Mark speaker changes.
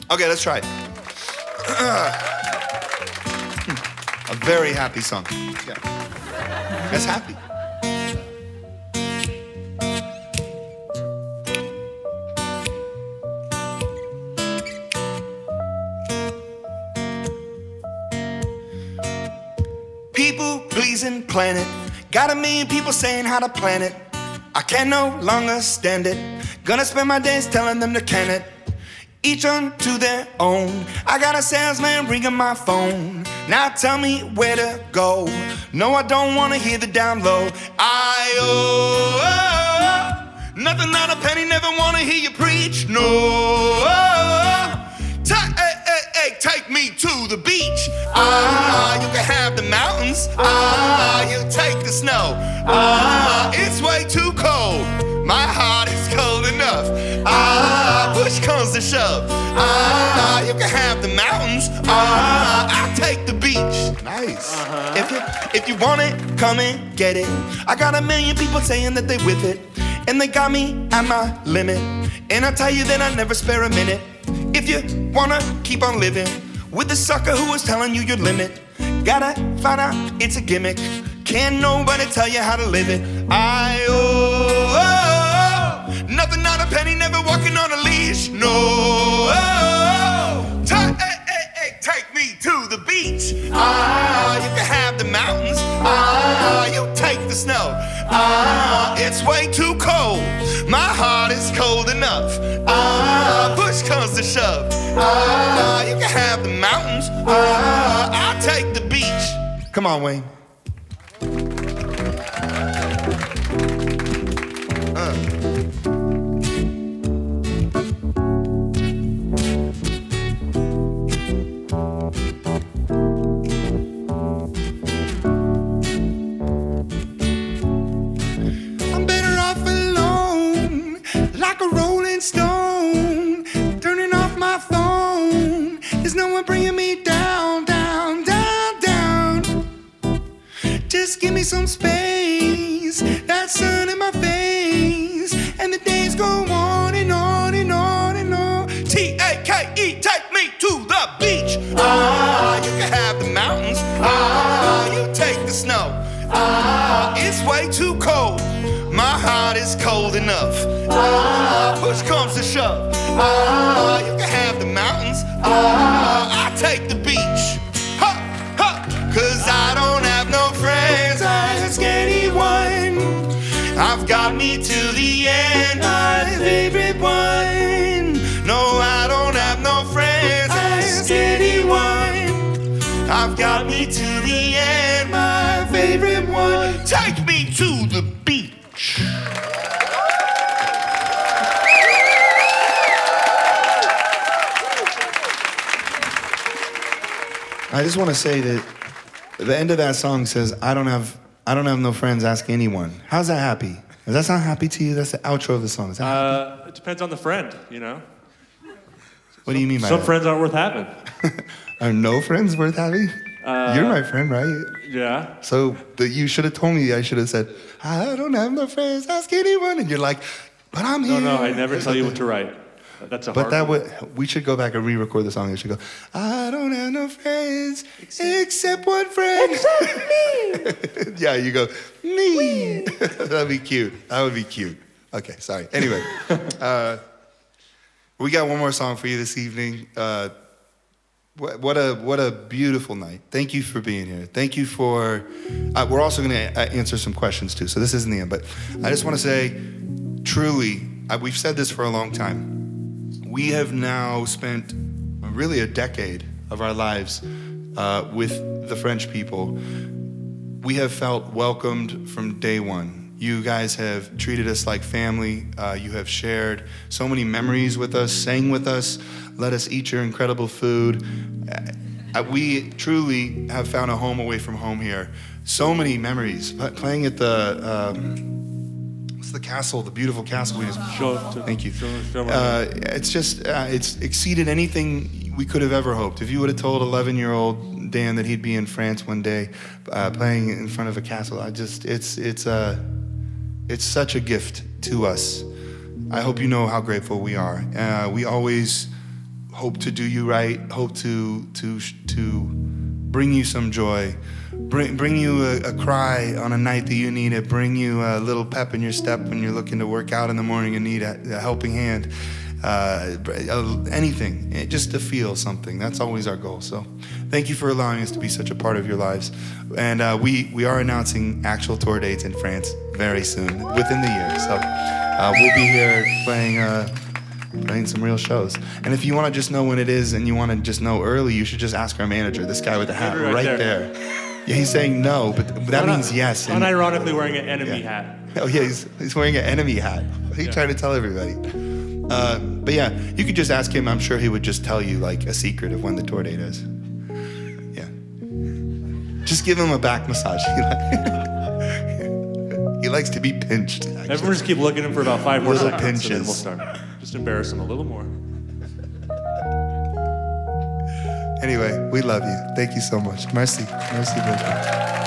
Speaker 1: Okay, let's try it. A very happy song. Yeah. That's happy. People pleasing planet. Got a million people saying how to plan it. I can no longer stand it. Gonna spend my days telling them to can it. Each unto their own. I got a salesman ringing my phone. Now tell me where to go. No, I don't wanna hear the down low. I owe nothing, not a penny. Never wanna hear you preach. No. Take me to the beach. You can have the mountains. You take the snow. It's way too cold. My heart is cold enough. Push comes to shove. You can have the mountains. I'll take the beach. Nice. If you want it, come and get it. I got a million people saying that they with it, and they got me at my limit. And I tell you that I never spare a minute. If you wanna keep on living with the sucker who was telling you your limit, gotta find out it's a gimmick. Can't nobody tell you how to live it. I owe nothing, not a penny. Never walking on a leash. No. Take me to the beach. You can have the mountains. You take the snow. It's way too cold. My heart is cold enough. Push comes to shove. You can have the mountains. I'll take the beach. Come on, Wayne. I'm better off alone, like a rolling stone, turning off my phone. There's no one bringing me down, down, down, down. Just give me some space, that sun in my face, and the days go on and on and on and on. T-A-K-E, take me to the beach. You can have the mountains. You take the snow. It's way too cold. My heart is cold enough. Push comes to shove. You can have the mountains. I take the beach. Ha, ha. 'Cause I don't have no friends. I ask anyone. I've got me to the end, my favorite one. No, I don't have no friends. I ask anyone. I've got me to the end, my favorite one. Take me to the beach. I just want to say that the end of that song says, I don't have no friends, ask anyone. How's that happy? Does that sound happy to you? That's the outro of the song. Is that happy?
Speaker 2: It depends on the friend, you know?
Speaker 1: What do you mean by
Speaker 2: Some
Speaker 1: that?
Speaker 2: friends aren't worth having.
Speaker 1: Are no friends worth having? You're my friend, right?
Speaker 2: Yeah.
Speaker 1: So you should have told me. I should have said, I don't have no friends, ask anyone. And you're like, but I'm here.
Speaker 2: No, I never tell you what to write. That's a
Speaker 1: But
Speaker 2: hard
Speaker 1: we should go back and re-record the song. You should go, I don't have no friends except one friend.
Speaker 3: Except me.
Speaker 1: Yeah, you go, me. That'd be cute. That would be cute. Okay, sorry. Anyway, we got one more song for you this evening. What a beautiful night. Thank you for being here. Thank you for, we're also going to answer some questions too. So this isn't the end, but I just want to say, truly, we've said this for a long time. We have now spent really a decade of our lives with the French people. We have felt welcomed from day one. You guys have treated us like family. You have shared so many memories with us, sang with us, let us eat your incredible food. We truly have found a home away from home here. So many memories. Playing at the castle, the beautiful castle. Thank you. It's just, it's exceeded anything we could have ever hoped. If you would have told 11-year-old Dan that he'd be in France one day playing in front of a castle, it's such a gift to us. I hope you know how grateful we are. We always hope to do you right, hope to bring you some joy, bring you a cry on a night that you need it, bring you a little pep in your step when you're looking to work out in the morning and need a helping hand, anything, just to feel something. That's always our goal. So thank you for allowing us to be such a part of your lives. And we are announcing actual tour dates in France very soon, within the year. So we'll be here playing some real shows. And if you want to just know when it is and you want to just know early, you should just ask our manager, this guy with the hat right there. Yeah, he's saying no, but that means yes. And,
Speaker 2: unironically wearing an enemy hat.
Speaker 1: Oh yeah, he's wearing an enemy hat. He's trying to tell everybody. But yeah, you could just ask him. I'm sure he would just tell you like a secret of when the tour date is. Yeah. Just give him a back massage. He likes to be pinched. Actually.
Speaker 2: Everyone just keep looking at him for about 5 more
Speaker 1: Little
Speaker 2: seconds, and then
Speaker 1: pinches.
Speaker 2: we'll start. Just embarrass him a little more.
Speaker 1: Anyway, we love you. Thank you so much. Merci. Merci beaucoup.